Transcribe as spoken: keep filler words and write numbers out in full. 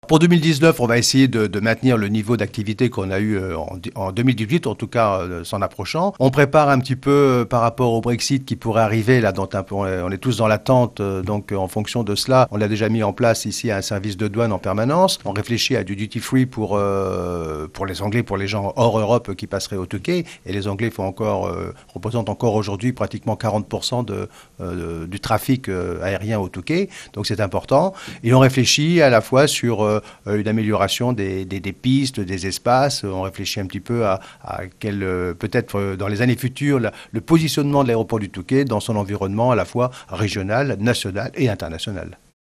Pour deux mille dix-neuf, on va essayer de, de maintenir le niveau d'activité qu'on a eu en, en deux mille dix-huit, en tout cas euh, s'en approchant. On prépare un petit peu euh, par rapport au Brexit qui pourrait arriver, là, dont un peu, on est tous dans l'attente, euh, donc en fonction de cela, on a déjà mis en place ici un service de douane en permanence. On réfléchit à du duty free pour, euh, pour les Anglais, pour les gens hors Europe qui passeraient au Touquet, et les Anglais font encore, euh, représentent encore aujourd'hui pratiquement quarante pour cent de, euh, du trafic euh, aérien au Touquet, donc c'est important. Et on réfléchit à la fois sur euh, une amélioration des, des, des pistes, des espaces. On réfléchit un petit peu à, à quel, euh, peut-être euh, dans les années futures, la, le positionnement de l'aéroport du Touquet dans son environnement à la fois régional, national et international.